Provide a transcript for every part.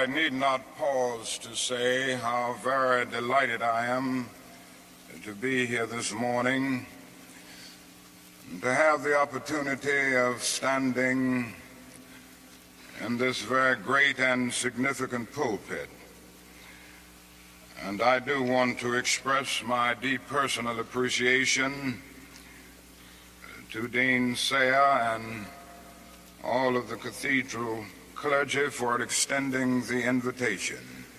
I need not pause to say how very delighted I am to be here this morning, to have the opportunity of standing in this very great and significant pulpit. And I do want to express my deep personal appreciation to Dean Sayer and all of the cathedral clergy for extending the invitation.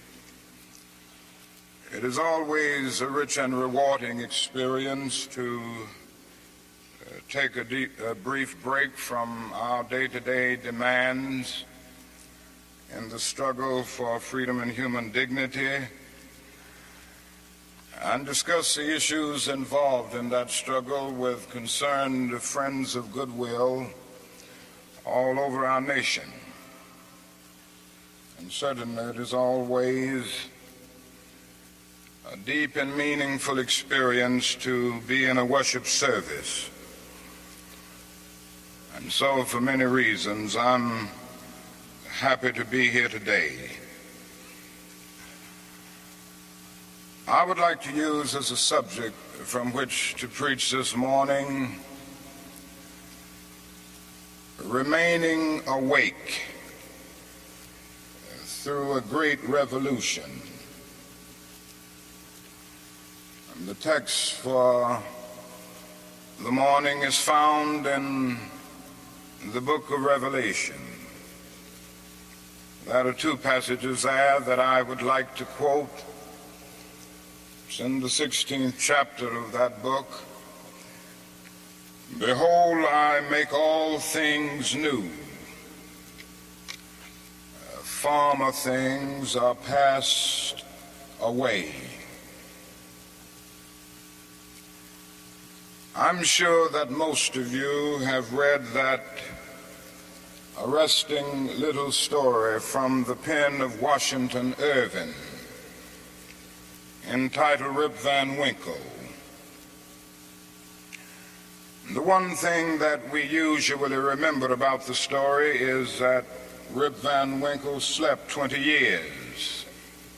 It is always a rich and rewarding experience to take a brief break from our day-to-day demands in the struggle for freedom and human dignity and discuss the issues involved in that struggle with concerned friends of goodwill all over our nation. And certainly it is always a deep and meaningful experience to be in a worship service. And so for many reasons, I'm happy to be here today. I would like to use as a subject from which to preach this morning remaining awake through a great revolution. And the text for the morning is found in the book of Revelation. There are two passages there that I would like to quote. It's in the 16th chapter of that book. Behold, I make all things new. Former things are passed away. I'm sure that most of you have read that arresting little story from the pen of Washington Irving entitled Rip Van Winkle. The one thing that we usually remember about the story is that Rip Van Winkle slept 20 years.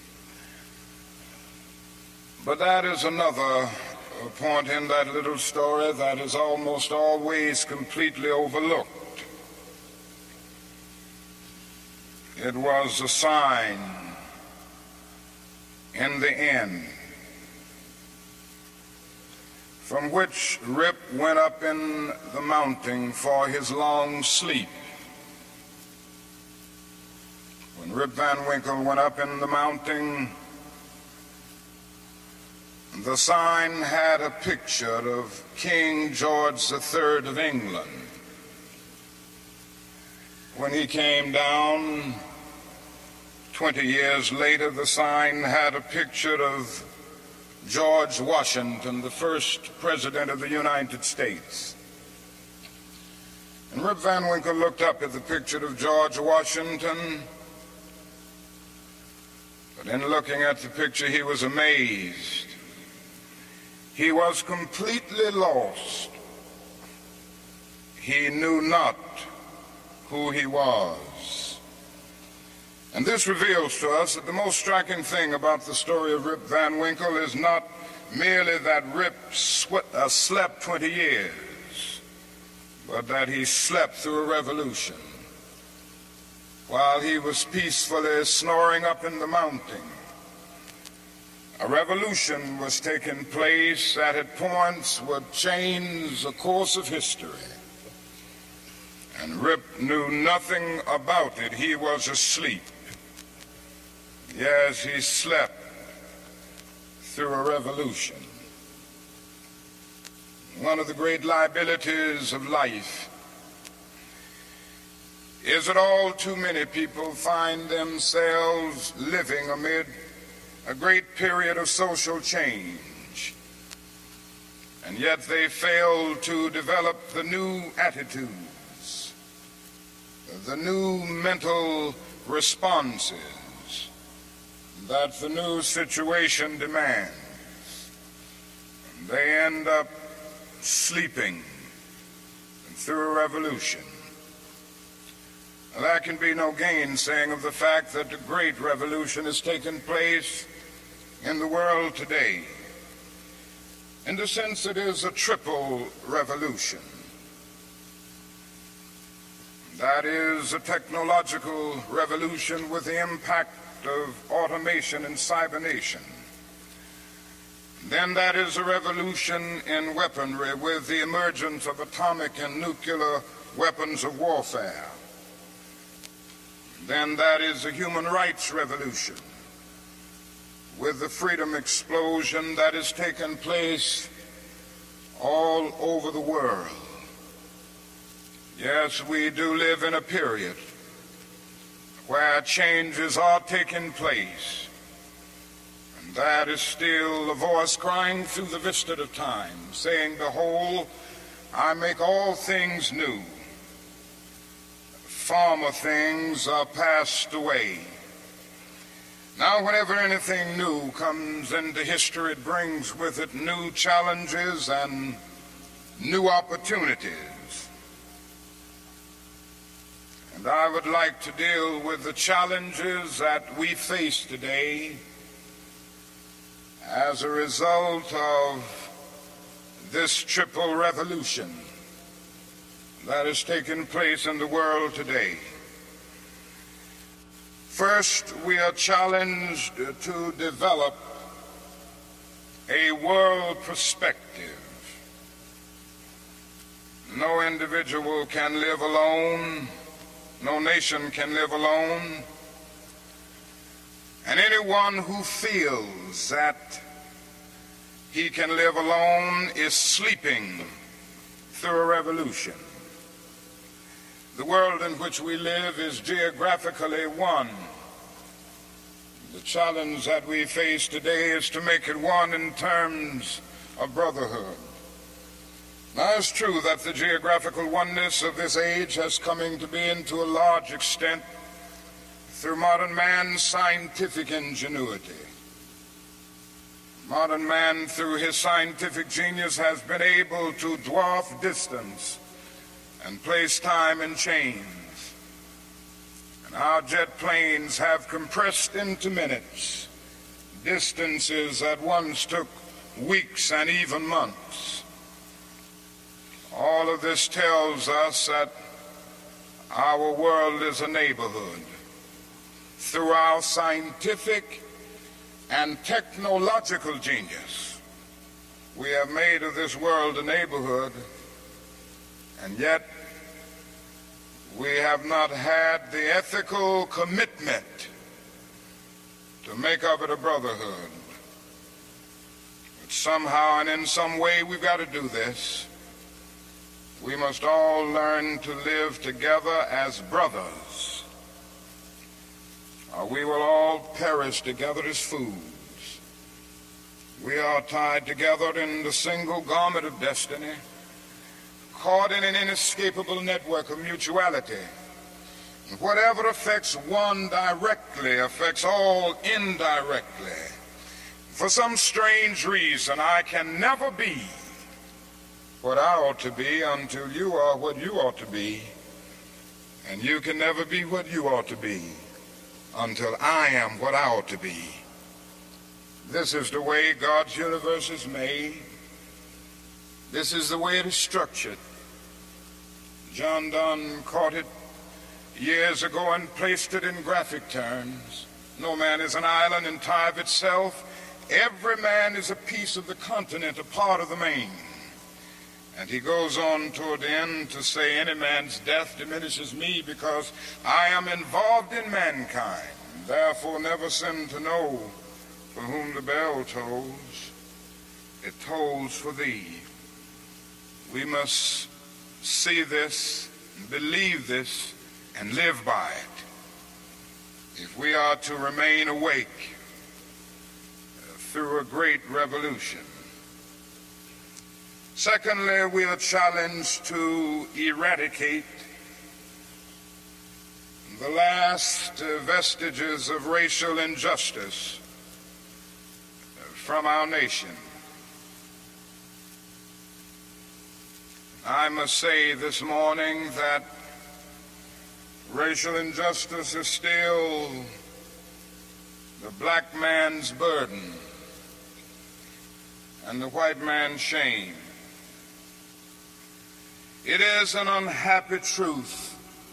But that is another point in that little story that is almost always completely overlooked. It was a sign in the end from which Rip went up in the mountain for his long sleep. When Rip Van Winkle went up in the mountain, the sign had a picture of King George III of England. When he came down 20 years later, the sign had a picture of George Washington, the first president of the United States. And Rip Van Winkle looked up at the picture of George Washington, but in looking at the picture, he was amazed. He was completely lost. He knew not who he was. And this reveals to us that the most striking thing about the story of Rip Van Winkle is not merely that Rip slept 20 years, but that he slept through a revolution. While he was peacefully snoring up in the mountain, a revolution was taking place that at points would change the course of history. And Rip knew nothing about it. He was asleep. Yes, he slept through a revolution. One of the great liabilities of life is that all too many people find themselves living amid a great period of social change, and yet they fail to develop the new attitudes, the new mental responses that the new situation demands. They end up sleeping through a revolution. there can be no gainsaying of the fact that the great revolution has taken place in the world today. In a sense, it is a triple revolution. That is a technological revolution with the impact of automation and cybernation. Then that is a revolution in weaponry with the emergence of atomic and nuclear weapons of warfare. Then that is a human rights revolution with the freedom explosion that has taken place all over the world. Yes, we do live in a period where changes are taking place. And that is still a voice crying through the vista of time, saying, "Behold, I make all things new. Former things are passed away." Now, whenever anything new comes into history, it brings with it new challenges and new opportunities. And I would like to deal with the challenges that we face today as a result of this triple revolution that has taken place in the world today. First, we are challenged to develop a world perspective. No individual can live alone. No nation can live alone. And anyone who feels that he can live alone is sleeping through a revolution. The world in which we live is geographically one. The challenge that we face today is to make it one in terms of brotherhood. Now, it's true that the geographical oneness of this age has come to be to a large extent through modern man's scientific ingenuity. Modern man, through his scientific genius, has been able to dwarf distance and place time in chains. And our jet planes have compressed into minutes distances that once took weeks and even months. All of this tells us that our world is a neighborhood. Through our scientific and technological genius, we have made of this world a neighborhood, and yet we have not had the ethical commitment to make of it a brotherhood. But somehow and in some way we've got to do this. We must all learn to live together as brothers, or we will all perish together as fools. We are tied together in the single garment of destiny, caught in an inescapable network of mutuality. And whatever affects one directly affects all indirectly. For some strange reason, I can never be what I ought to be until you are what you ought to be, and you can never be what you ought to be until I am what I ought to be. This is the way God's universe is made. This is the way it is structured. John Donne caught it years ago and placed it in graphic terms. No man is an island entire of itself. Every man is a piece of the continent, a part of the main. And he goes on toward the end to say, any man's death diminishes me because I am involved in mankind. Therefore never sin to know for whom the bell tolls. It tolls for thee. We must see this, believe this, and live by it if we are to remain awake through a great revolution. Secondly, we are challenged to eradicate the last vestiges of racial injustice from our nation. I must say this morning that Racial injustice is still the black man's burden and the white man's shame. It is an unhappy truth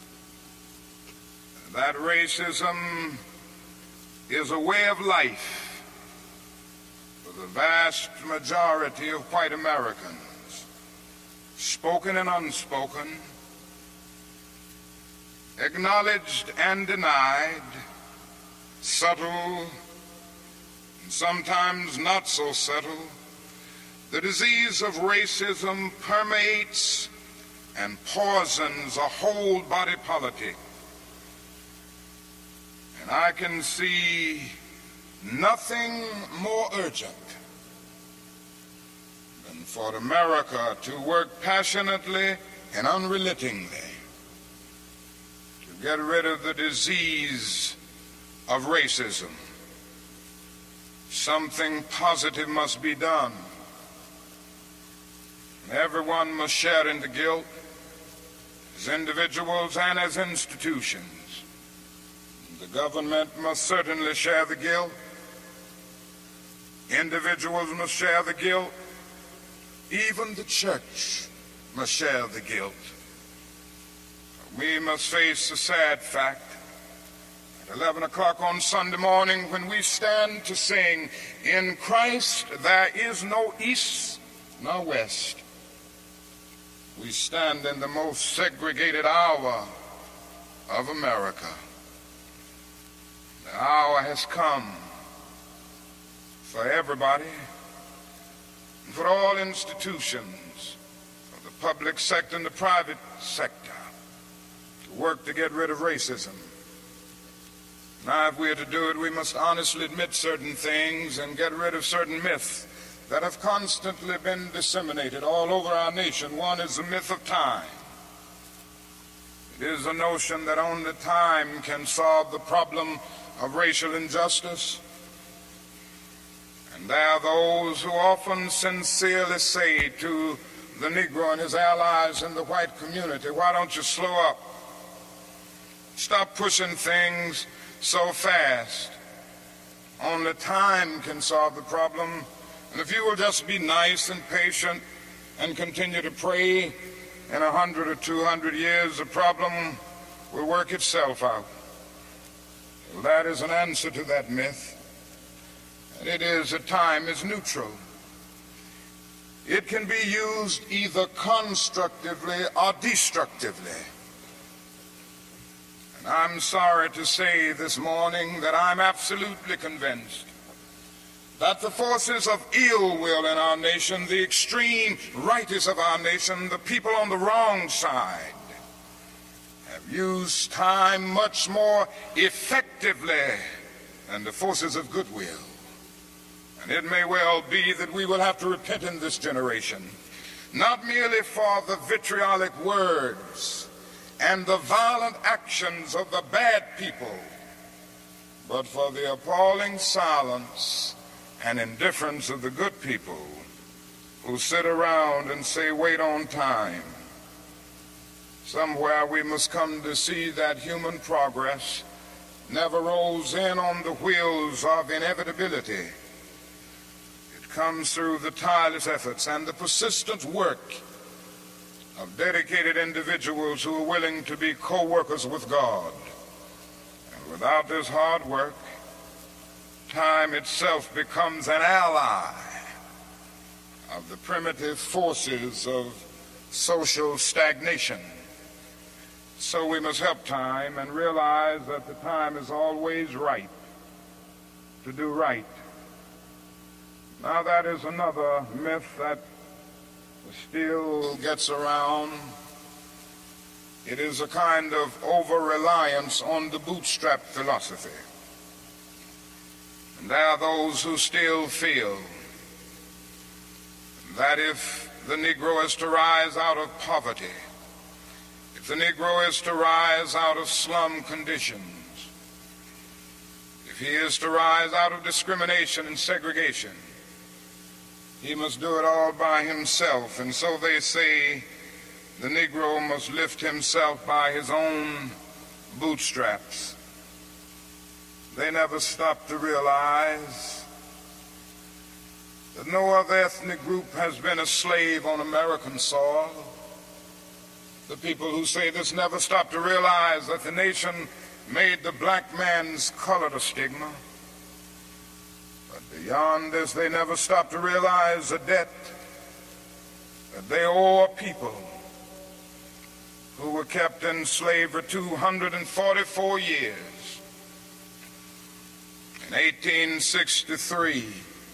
that racism is a way of life for the vast majority of white Americans, spoken and unspoken, acknowledged and denied, subtle and sometimes not so subtle. The disease of racism permeates and poisons a whole body politic. And I can see nothing more urgent than for America to work passionately and unrelentingly to get rid of the disease of racism. Something positive must be done. Everyone must share in the guilt, as individuals and as institutions. The government must certainly share the guilt. Individuals must share the guilt. Even the church must share the guilt. We must face the sad fact at 11 o'clock on Sunday morning when we stand to sing, "In Christ there is no east nor west." We stand in the most segregated hour of America. The hour has come for everybody and for all institutions of the public sector and the private sector to work to get rid of racism. Now, if we are to do it, we must honestly admit certain things and get rid of certain myths that have constantly been disseminated all over our nation. One is the myth of time. It is a notion that only time can solve the problem of racial injustice. And there are those who often sincerely say to the Negro and his allies in the white community, "Why don't you slow up? Stop pushing things so fast. Only time can solve the problem. And if you will just be nice and patient and continue to pray, in 100 or 200 years, the problem will work itself out." Well, that is an answer to that myth. And it is that time is neutral. It can be used either constructively or destructively. And I'm sorry to say this morning that I'm absolutely convinced that the forces of ill will in our nation, the extreme rightists of our nation, the people on the wrong side, have used time much more effectively than the forces of goodwill. And it may well be that we will have to repent in this generation, not merely for the vitriolic words and the violent actions of the bad people, but for the appalling silence and indifference of the good people who sit around and say, "Wait on time." Somewhere we must come to see that human progress never rolls in on the wheels of inevitability. It comes through the tireless efforts and the persistent work of dedicated individuals who are willing to be co-workers with God. And without this hard work, time itself becomes an ally of the primitive forces of social stagnation. So we must help time and realize that the time is always right to do right. Now that is another myth that still gets around. It is a kind of over-reliance on the bootstrap philosophy. And there are those who still feel that if the Negro is to rise out of poverty, if the Negro is to rise out of slum conditions, if he is to rise out of discrimination and segregation, he must do it all by himself. And so they say the Negro must lift himself by his own bootstraps. They never stopped to realize that no other ethnic group has been a slave on American soil. The people who say this never stop to realize that the nation made the black man's color a stigma. But beyond this, they never stop to realize the debt that they owe a people who were kept in slavery 244 years. In 1863,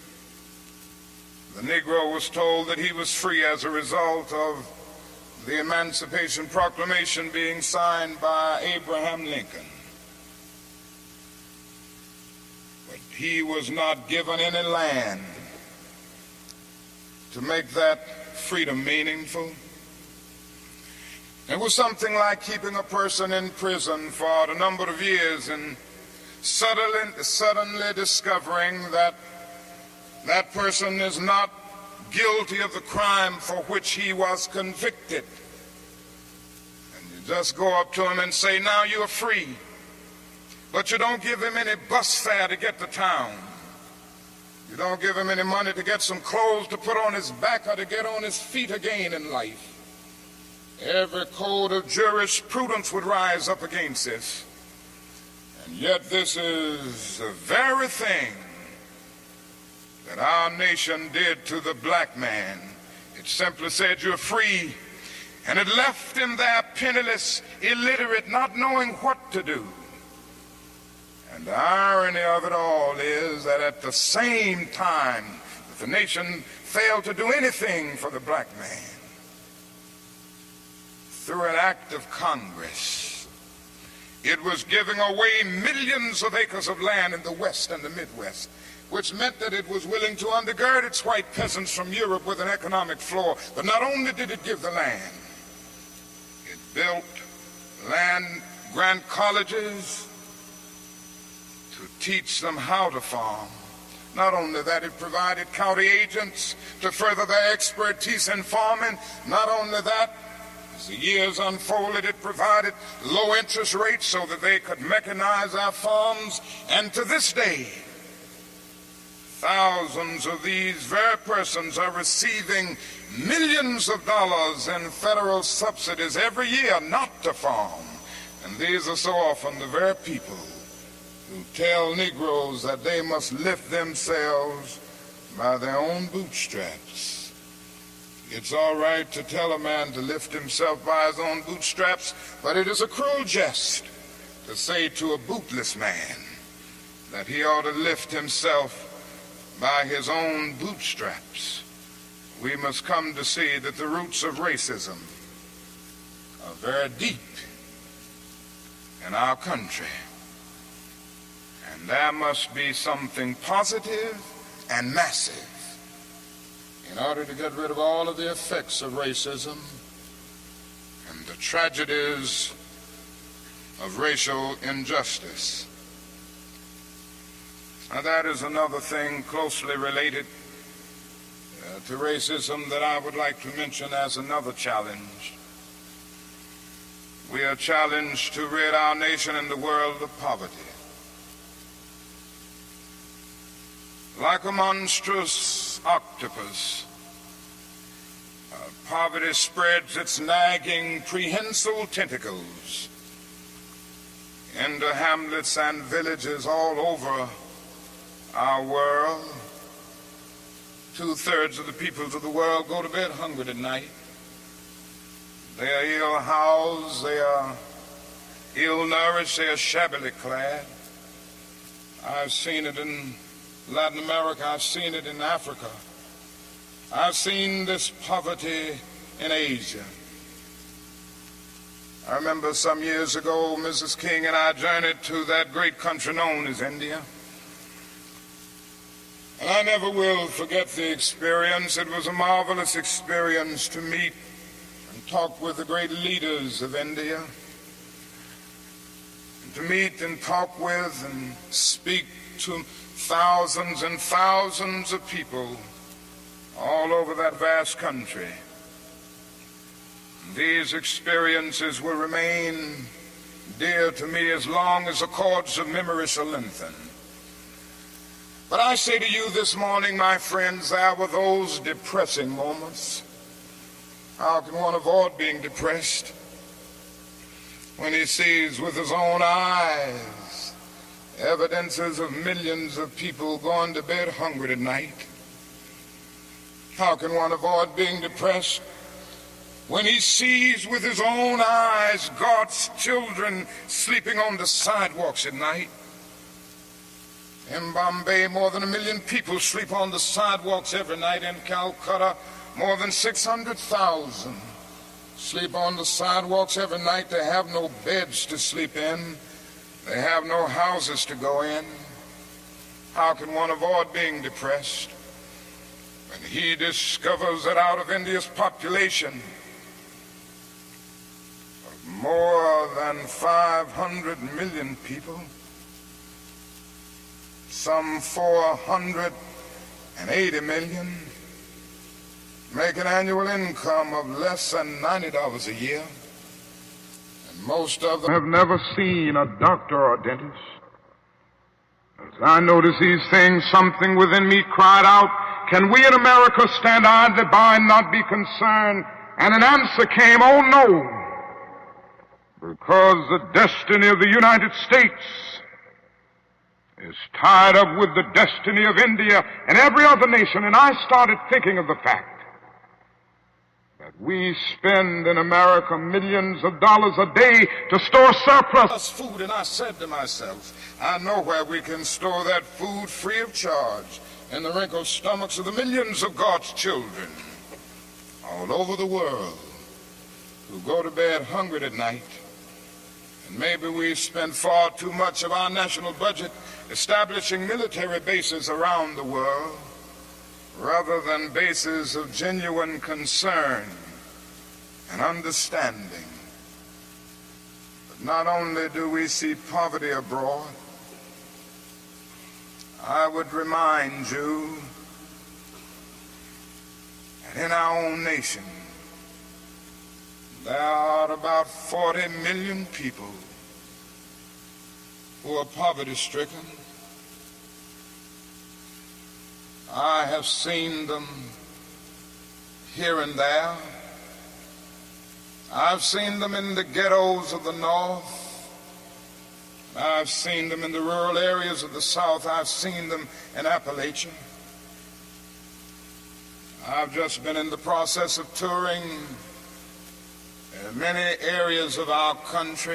the Negro was told that he was free as a result of the Emancipation Proclamation being signed by Abraham Lincoln. But he was not given any land to make that freedom meaningful. It was something like keeping a person in prison for a number of years and suddenly discovering that that person is not guilty of the crime for which he was convicted. And you just go up to him and say, now you're free. But you don't give him any bus fare to get to town. You don't give him any money to get some clothes to put on his back or to get on his feet again in life. Every code of jurisprudence would rise up against this. And yet this is the very thing that our nation did to the black man. It simply said, you're free. And it left him there penniless, illiterate, not knowing what to do. And the irony of it all is that at the same time that the nation failed to do anything for the black man, through an act of Congress, it was giving away millions of acres of land in the West and the Midwest, which meant that it was willing to undergird its white peasants from Europe with an economic floor. But not only did it give the land, it built land-grant colleges to teach them how to farm. Not only that, it provided county agents to further their expertise in farming. Not only that, as the years unfolded, it provided low interest rates so that they could mechanize our farms. And to this day, thousands of these very persons are receiving millions of dollars in federal subsidies every year not to farm. And these are so often the very people who tell Negroes that they must lift themselves by their own bootstraps. It's all right to tell a man to lift himself by his own bootstraps, but it is a cruel jest to say to a bootless man that he ought to lift himself by his own bootstraps. We must come to see that the roots of racism are very deep in our country. And there must be something positive and massive in order to get rid of all of the effects of racism and the tragedies of racial injustice. Now, that is another thing closely related to racism that I would like to mention as another challenge. We are challenged to rid our nation and the world of poverty. Like a monstrous octopus, poverty spreads its nagging, prehensile tentacles into hamlets and villages all over our world. 2/3 of the peoples of the world go to bed hungry tonight. They are ill-housed, they are ill-nourished, they are shabbily clad. I've seen it in Latin America, I've seen it in Africa. I've seen this poverty in Asia. I remember some years ago, Mrs. King and I journeyed to that great country known as India. And I never will forget the experience. It was a marvelous experience to meet and talk with the great leaders of India. And to meet and talk with and speak to thousands and thousands of people all over that vast country. These experiences will remain dear to me as long as the cords of memory shall lengthen. But I say to you this morning, my friends, there were those depressing moments. How can one avoid being depressed when he sees with his own eyes evidences of millions of people going to bed hungry tonight? How can one avoid being depressed when he sees with his own eyes God's children sleeping on the sidewalks at night? In Bombay, more than 1 million people sleep on the sidewalks every night. In Calcutta, more than 600,000 sleep on the sidewalks every night. They have no beds to sleep in. They have no houses to go in. How can one avoid being depressed when he discovers that out of India's population of more than 500 million people, some 480 million make an annual income of less than $90 a year, and most of them have never seen a doctor or dentist. As I noticed these things, something within me cried out, can we in America stand idly by and not be concerned? And an answer came, oh no, because the destiny of the United States is tied up with the destiny of India and every other nation. And I started thinking of the fact that we spend in America millions of dollars a day to store surplus food. And I said to myself, I know where we can store that food free of charge, in the wrinkled stomachs of the millions of God's children all over the world who go to bed hungry at night. And maybe we spend far too much of our national budget establishing military bases around the world rather than bases of genuine concern and understanding. But not only do we see poverty abroad, I would remind you that in our own nation there are about 40 million people who are poverty-stricken. I have seen them here and there. I've seen them in the ghettos of the North. I've seen them in the rural areas of the South. I've seen them in Appalachia. I've just been in the process of touring many areas of our country.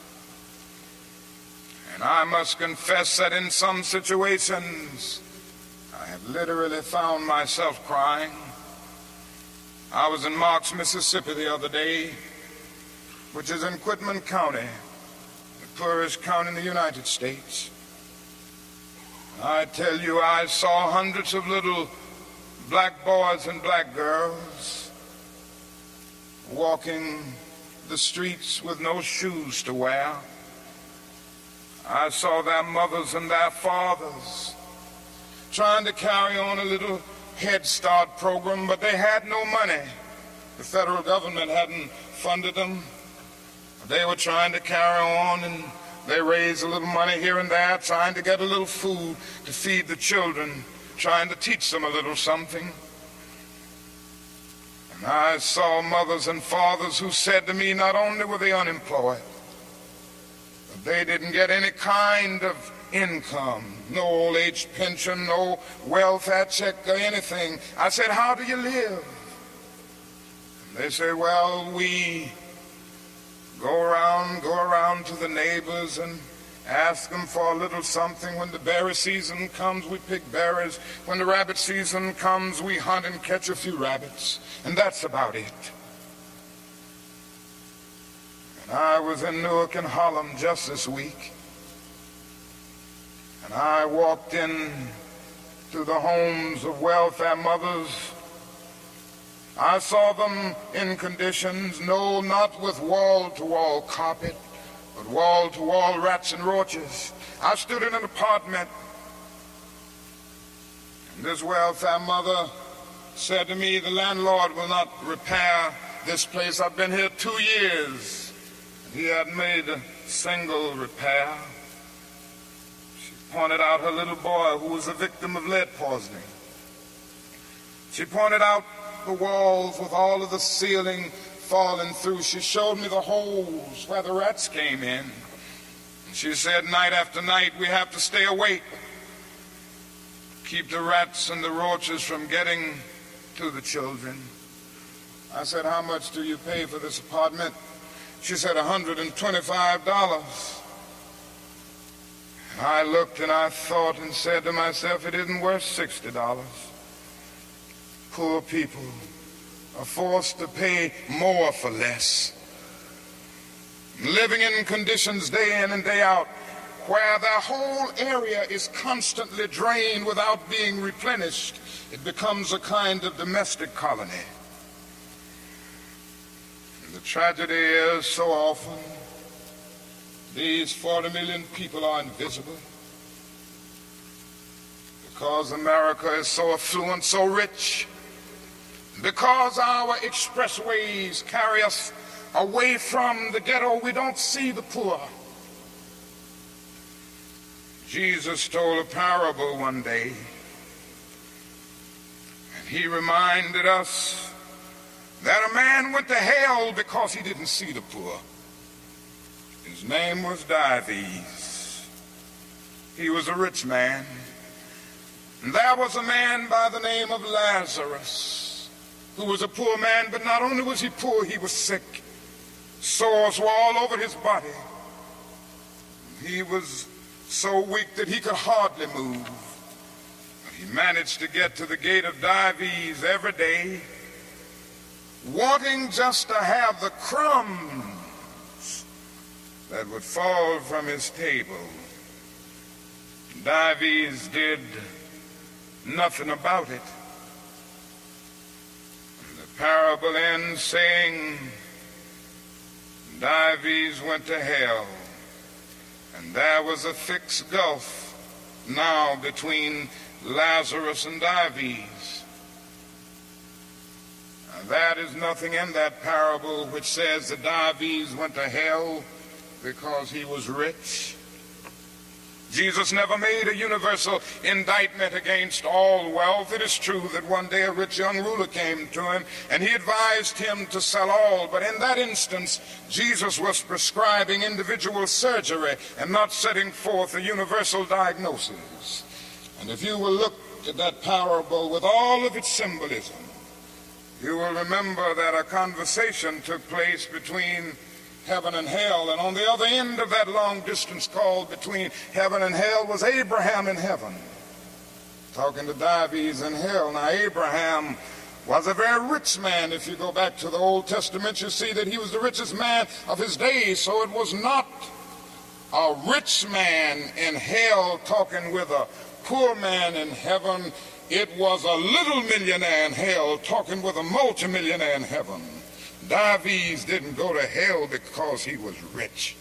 And I must confess that in some situations, I have literally found myself crying. I was in Marks, Mississippi the other day, which is in Quitman County, the poorest county in the United States. I tell you, I saw hundreds of little black boys and black girls walking the streets with no shoes to wear. I saw their mothers and their fathers trying to carry on a little Head Start program, but they had no money. The federal government hadn't funded them. They were trying to carry on, and they raised a little money here and there, trying to get a little food to feed the children, trying to teach them a little something. And I saw mothers and fathers who said to me, not only were they unemployed, but they didn't get any kind of income, no old age pension, no welfare check or anything. I said, how do you live? And they say, well, we go around to the neighbors and ask them for a little something. When the berry season comes, we pick berries. When the rabbit season comes, we hunt and catch a few rabbits. And that's about it. And I was in Newark and Harlem just this week. And I walked in to the homes of welfare mothers. I saw them in conditions, no, not with wall-to-wall carpet, but wall-to-wall rats and roaches. I stood in an apartment, and this welfare mother said to me, the landlord will not repair this place. I've been here 2 years. He had made a single repair. She pointed out her little boy who was a victim of lead poisoning. She pointed out the walls with all of the ceiling falling through. She showed me the holes where the rats came in. She said night after night we have to stay awake, keep the rats and the roaches from getting to the children. I said, how much do you pay for this apartment? She said, $125. I looked and I thought and said to myself, it isn't worth $60. Poor people are forced to pay more for less, living in conditions day in and day out where their whole area is constantly drained without being replenished. It becomes a kind of domestic colony. And the tragedy is so often these 40 million people are invisible because America is so affluent, so rich, because our expressways carry us away from the ghetto. We don't see the poor. Jesus told a parable one day, and he reminded us that a man went to hell because he didn't see the poor. His name was Dives. He was a rich man. And there was a man by the name of Lazarus, who was a poor man, but not only was he poor, he was sick. Sores were all over his body. He was so weak that he could hardly move. But he managed to get to the gate of Dives every day, wanting just to have the crumbs that would fall from his table. Dives did nothing about it. And the parable ends saying, Dives went to hell, and there was a thick gulf now between Lazarus and Dives. Now, that is nothing in that parable which says that Dives went to hell because he was rich. Jesus never made a universal indictment against all wealth. It is true that one day a rich young ruler came to him and he advised him to sell all, but in that instance Jesus was prescribing individual surgery and not setting forth a universal diagnosis. And if you will look at that parable with all of its symbolism, you will remember that a conversation took place between heaven and hell, and on the other end of that long distance called between heaven and hell was Abraham in heaven talking to Dives in hell. Now Abraham was a very rich man. If you go back to the Old Testament, you see that he was the richest man of his days. So it was not a rich man in hell talking with a poor man in heaven. It was a little millionaire in hell talking with a multimillionaire in heaven. Dives didn't go to hell because he was rich.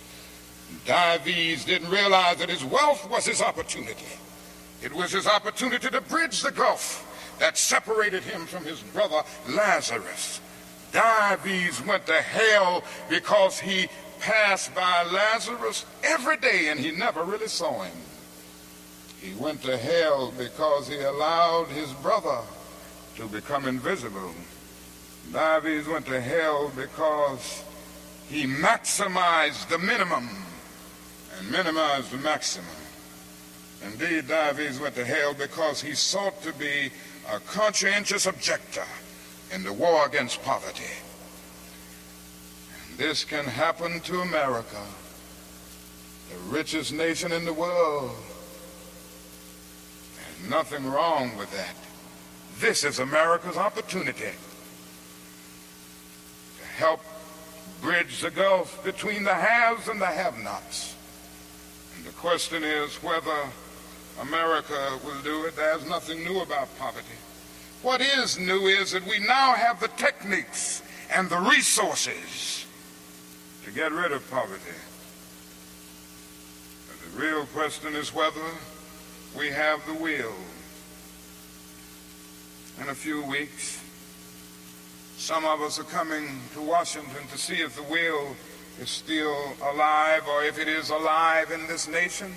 Dives didn't realize that his wealth was his opportunity. It was his opportunity to bridge the gulf that separated him from his brother Lazarus. Dives went to hell because he passed by Lazarus every day and he never really saw him. He went to hell because he allowed his brother to become invisible. Dives went to hell because he maximized the minimum and minimized the maximum. Indeed, Dives went to hell because he sought to be a conscientious objector in the war against poverty. And this can happen to America, the richest nation in the world. There's nothing wrong with that. This is America's opportunity to help bridge the gulf between the haves and the have-nots. And the question is whether America will do it. There's nothing new about poverty. What is new is that we now have the techniques and the resources to get rid of poverty. But the real question is whether we have the will. In a few weeks, some of us are coming to Washington to see if the will is still alive, or if it is alive in this nation.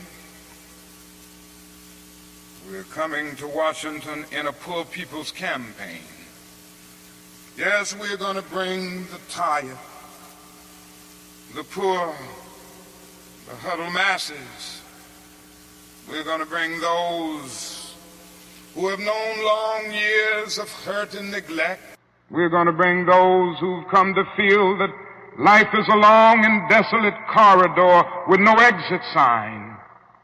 We're coming to Washington in a poor people's campaign. Yes, we're going to bring the tired, the poor, the huddled masses. We're going to bring those who have known long years of hurt and neglect. We're going to bring those who've come to feel that life is a long and desolate corridor with no exit sign.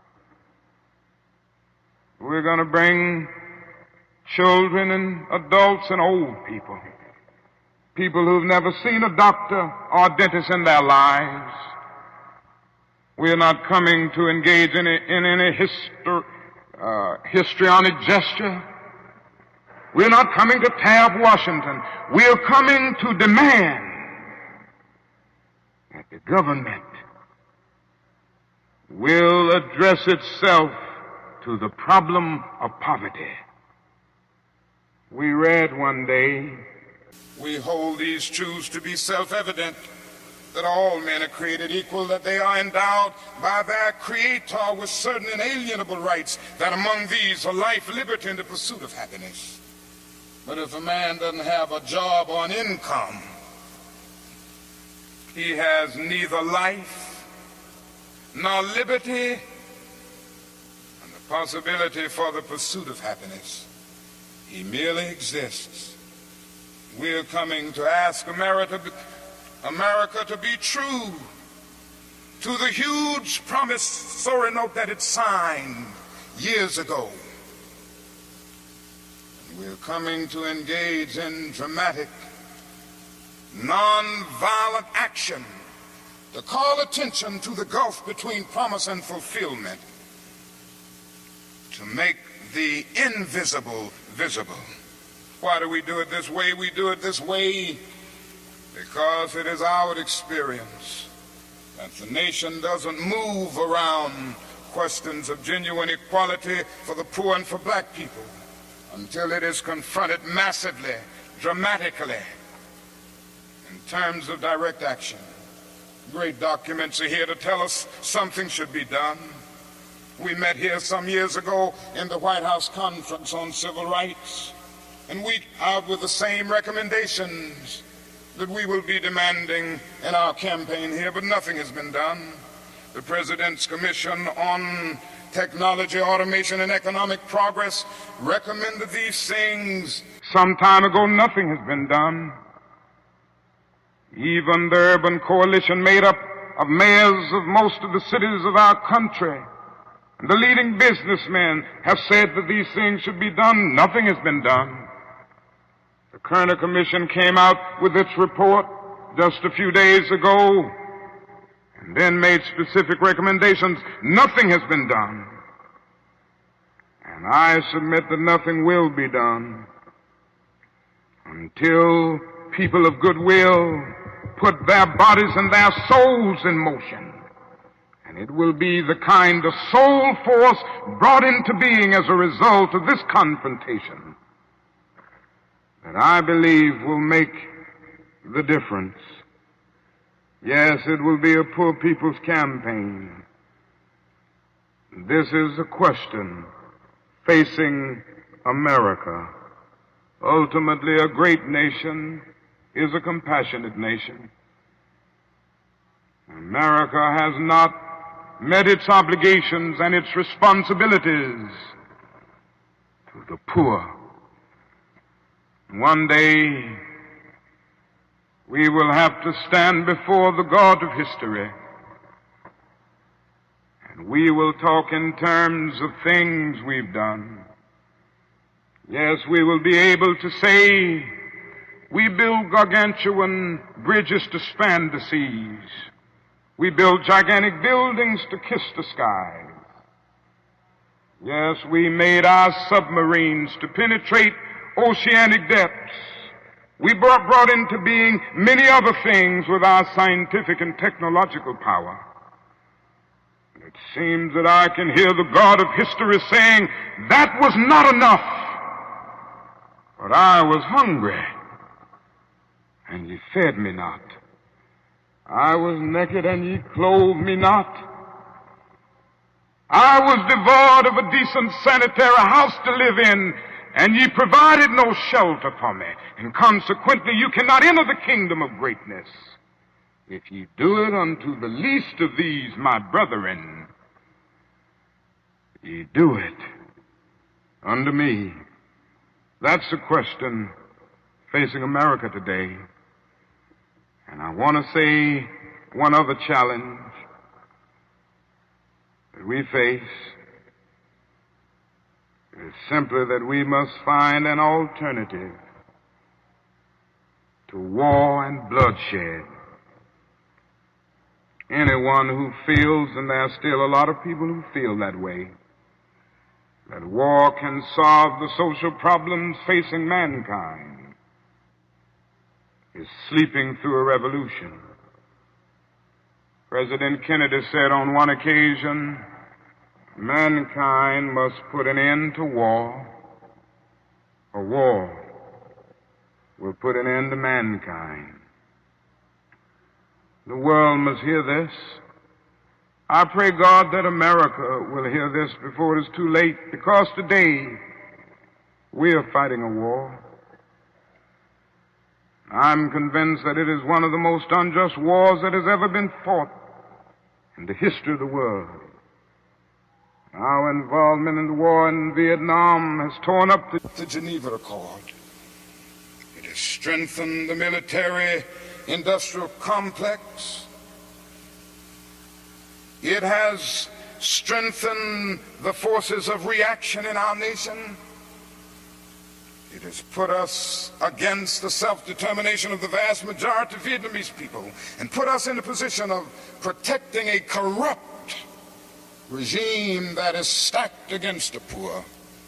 We're going to bring children and adults and old people, people who've never seen a doctor or a dentist in their lives. We're not coming to engage in any histrionic gesture. We're not coming to tear up Washington. We're coming to demand that the government will address itself to the problem of poverty. We read one day, we hold these truths to be self-evident, that all men are created equal, that they are endowed by their Creator with certain inalienable rights, that among these are life, liberty, and the pursuit of happiness. But if a man doesn't have a job or an income, he has neither life nor liberty and the possibility for the pursuit of happiness. He merely exists. We're coming to ask America to be true to the huge promissory note that it signed years ago. We're coming to engage in dramatic, non-violent action to call attention to the gulf between promise and fulfillment, to make the invisible visible. Why do we do it this way? We do it this way because it is our experience that the nation doesn't move around questions of genuine equality for the poor and for black people until it is confronted massively, dramatically, in terms of direct action. Great documents are here to tell us something should be done. We met here some years ago in the White House Conference on Civil Rights, and we out with the same recommendations that we will be demanding in our campaign here, but nothing has been done. The President's Commission on Technology, Automation, and Economic Progress recommended these things some time ago. Nothing has been done. Even the urban coalition made up of mayors of most of the cities of our country and the leading businessmen have said that these things should be done. Nothing has been done. The Kerner Commission came out with its report just a few days ago and then made specific recommendations. Nothing has been done. And I submit that nothing will be done until people of goodwill put their bodies and their souls in motion. And it will be the kind of soul force brought into being as a result of this confrontation that I believe will make the difference. Yes, it will be a poor people's campaign. This is a question facing America. Ultimately, a great nation is a compassionate nation. America has not met its obligations and its responsibilities to the poor. One day, we will have to stand before the God of history, and we will talk in terms of things we've done. Yes, we will be able to say, we build gargantuan bridges to span the seas. We build gigantic buildings to kiss the skies. Yes, we made our submarines to penetrate oceanic depths. We brought into being many other things with our scientific and technological power. It seems that I can hear the God of history saying, that was not enough, but I was hungry, and ye fed me not. I was naked and ye clothed me not. I was devoid of a decent sanitary house to live in, and ye provided no shelter for me. And consequently you cannot enter the kingdom of greatness. If ye do it unto the least of these, my brethren, ye do it unto me. That's the question facing America today. And I want to say one other challenge that we face is simply that we must find an alternative to war and bloodshed. Anyone who feels, and there are still a lot of people who feel that way, that war can solve the social problems facing mankind, is sleeping through a revolution. President Kennedy said on one occasion, mankind must put an end to war, or war will put an end to mankind. The world must hear this. I pray God that America will hear this before it is too late, because today we are fighting a war. I'm convinced that it is one of the most unjust wars that has ever been fought in the history of the world. Our involvement in the war in Vietnam has torn up the Geneva Accord. It has strengthened the military-industrial complex. It has strengthened the forces of reaction in our nation. It has put us against the self-determination of the vast majority of Vietnamese people and put us in the position of protecting a corrupt regime that is stacked against the poor.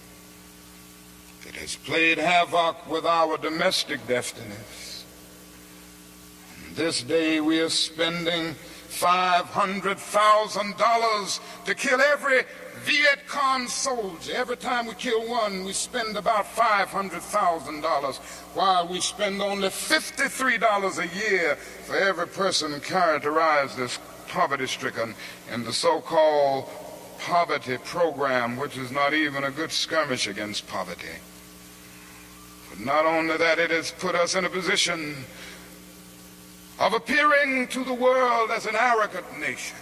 It has played havoc with our domestic destinies. On this day we are spending $500,000 to kill every Viet Cong soldier. Every time we kill one, we spend about $500,000, while we spend only $53 a year for every person characterized as poverty-stricken in the so-called poverty program, which is not even a good skirmish against poverty. But not only that, it has put us in a position of appearing to the world as an arrogant nation.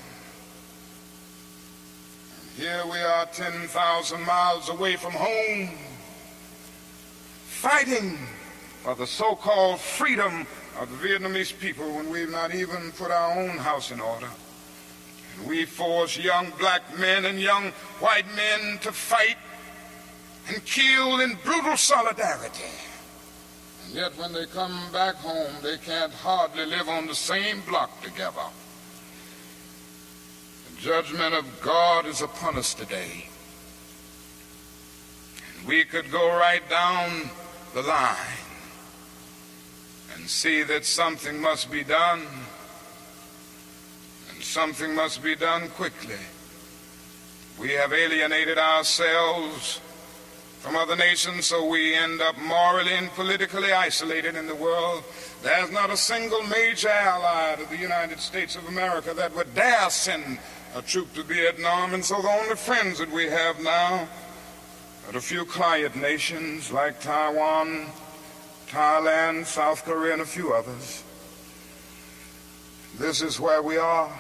Here we are 10,000 miles away from home, fighting for the so-called freedom of the Vietnamese people when we've not even put our own house in order. And we force young black men and young white men to fight and kill in brutal solidarity. And yet when they come back home, they can't hardly live on the same block together. Judgment of God is upon us today. And we could go right down the line and see that something must be done, and something must be done quickly. We have alienated ourselves from other nations, so we end up morally and politically isolated in the world. There's not a single major ally of the United States of America that would dare send a troop to Vietnam, and so the only friends that we have now are a few quiet nations like Taiwan, Thailand, South Korea, and a few others. This is where we are.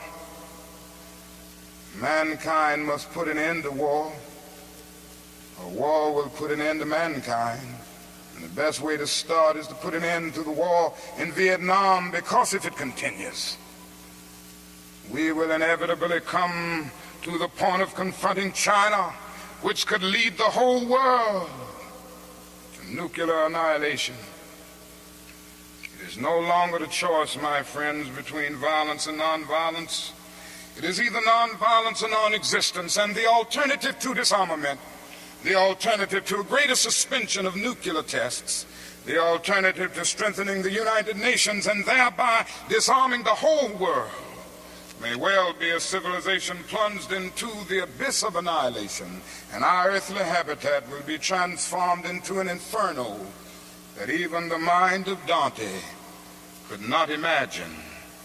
Mankind must put an end to war, or war will put an end to mankind. And the best way to start is to put an end to the war in Vietnam, because if it continues, we will inevitably come to the point of confronting China, which could lead the whole world to nuclear annihilation. It is no longer the choice, my friends, between violence and nonviolence. It is either nonviolence or non-existence, and the alternative to disarmament, the alternative to a greater suspension of nuclear tests, the alternative to strengthening the United Nations and thereby disarming the whole world, may well be a civilization plunged into the abyss of annihilation, and our earthly habitat will be transformed into an inferno that even the mind of Dante could not imagine.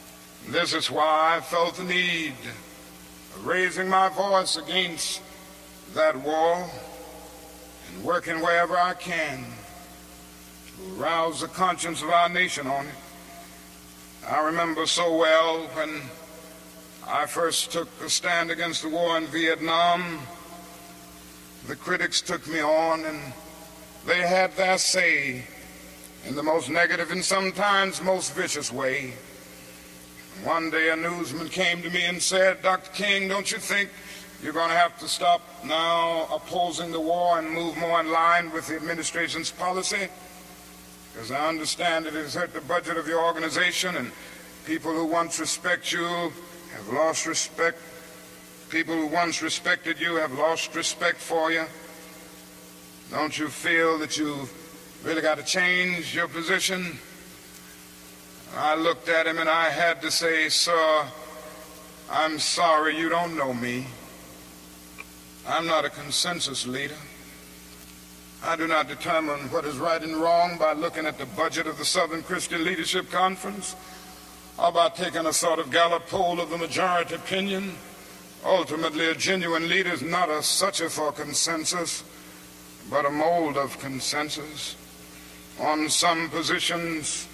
This is why I felt the need of raising my voice against that war and working wherever I can to arouse the conscience of our nation on it. I remember so well when I first took a stand against the war in Vietnam, the critics took me on and they had their say in the most negative and sometimes most vicious way. One day a newsman came to me and said, "Dr. King, don't you think you're going to have to stop now opposing the war and move more in line with the administration's policy? Because I understand it has hurt the budget of your organization, and people who once respect you have lost respect. People who once respected you have lost respect for you. Don't you feel that you've really got to change your position?" I looked at him and I had to say, "Sir, I'm sorry, you don't know me. I'm not a consensus leader. I do not determine what is right and wrong by looking at the budget of the Southern Christian Leadership Conference or by taking a sort of Gallup poll of the majority opinion. Ultimately, a genuine leader is not a searcher for consensus, but a mold of consensus. On some positions,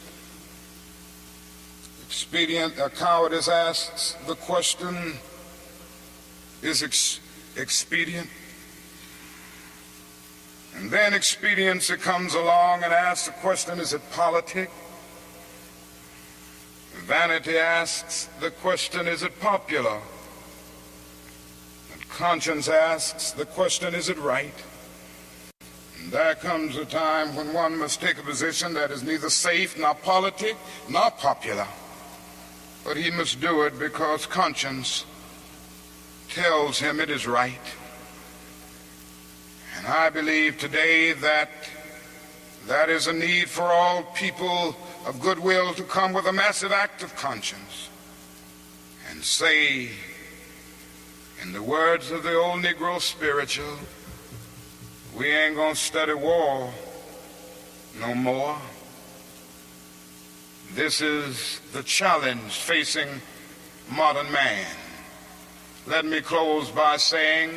cowardice asks the question, is expedient? And then expediency comes along and asks the question, is it politic? Vanity asks the question, is it popular? And conscience asks the question, is it right? And there comes a time when one must take a position that is neither safe, nor politic, nor popular. But he must do it because conscience tells him it is right. And I believe today that that is a need for all people of goodwill to come with a massive act of conscience and say, in the words of the old Negro spiritual, we ain't gonna study war no more. This is the challenge facing modern man. Let me close by saying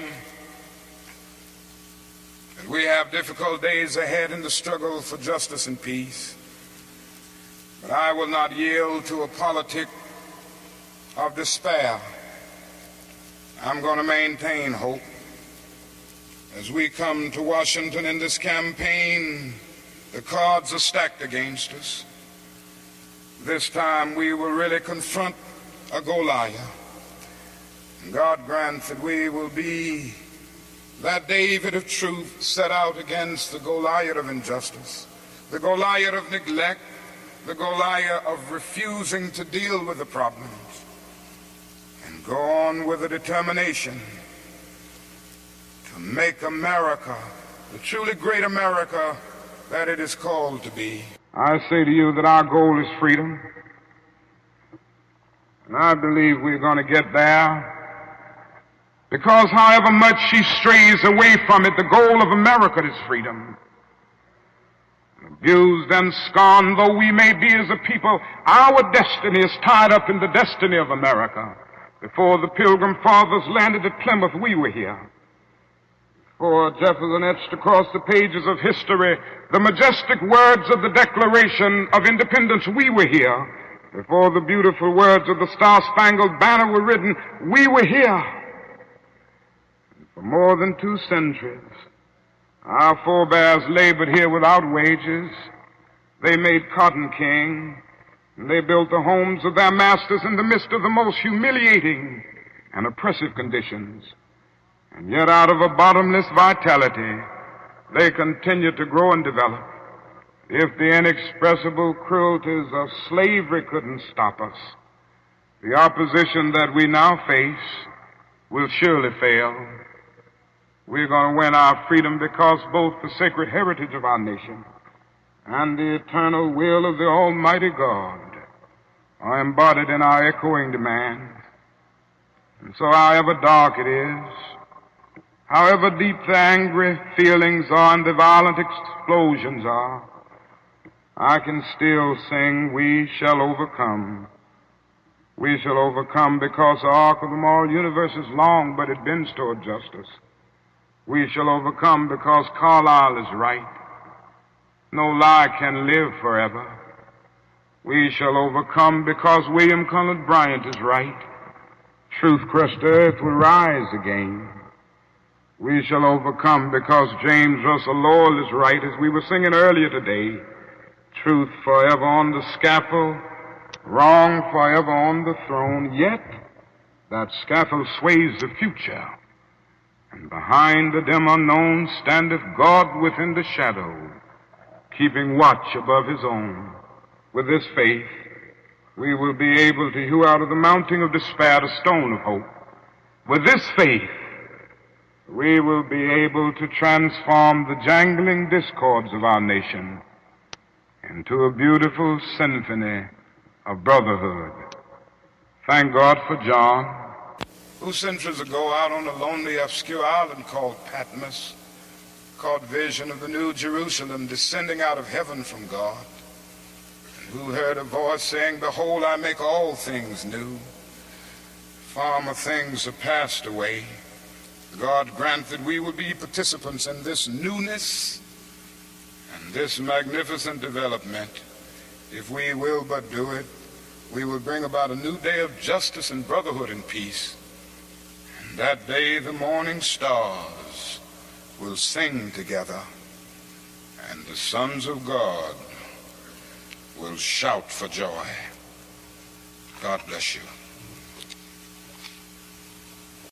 that we have difficult days ahead in the struggle for justice and peace. But I will not yield to a politic of despair. I'm going to maintain hope. As we come to Washington in this campaign, the cards are stacked against us. This time we will really confront a Goliath. And God grant that we will be that David of truth set out against the Goliath of injustice, the Goliath of neglect, the Goliath of refusing to deal with the problems, and go on with a determination to make America the truly great America that it is called to be. I say to you that our goal is freedom, and I believe we're going to get there, because however much she strays away from it, the goal of America is freedom. Abused and scorned though we may be as a people, our destiny is tied up in the destiny of America. Before the Pilgrim Fathers landed at Plymouth, we were here. Before Jefferson etched across the pages of history the majestic words of the Declaration of Independence, we were here. Before the beautiful words of the Star-Spangled Banner were written, we were here. And for more than 2 centuries, our forebears labored here without wages. They made cotton king, and they built the homes of their masters in the midst of the most humiliating and oppressive conditions. And yet out of a bottomless vitality, they continue to grow and develop. If the inexpressible cruelties of slavery couldn't stop us, the opposition that we now face will surely fail. We're going to win our freedom because both the sacred heritage of our nation and the eternal will of the Almighty God are embodied in our echoing demands. And so however dark it is, however deep the angry feelings are and the violent explosions are, I can still sing, we shall overcome. We shall overcome because the arc of the moral universe is long, but it bends toward justice. We shall overcome because Carlyle is right. No lie can live forever. We shall overcome because William Cullen Bryant is right. Truth-crushed earth will rise again. We shall overcome because James Russell Lowell is right, as we were singing earlier today. Truth forever on the scaffold, wrong forever on the throne, yet that scaffold sways the future, and behind the dim unknown standeth God within the shadow, keeping watch above his own. With this faith, we will be able to hew out of the mountain of despair a stone of hope. With this faith, we will be able to transform the jangling discords of our nation into a beautiful symphony of brotherhood. Thank God for John, who centuries ago out on a lonely, obscure island called Patmos caught vision of the New Jerusalem descending out of heaven from God, and who heard a voice saying, "Behold, I make all things new. Former things are passed away." God grant that we will be participants in this newness and this magnificent development. If we will but do it, we will bring about a new day of justice and brotherhood and peace. And that day the morning stars will sing together, and the sons of God will shout for joy. God bless you.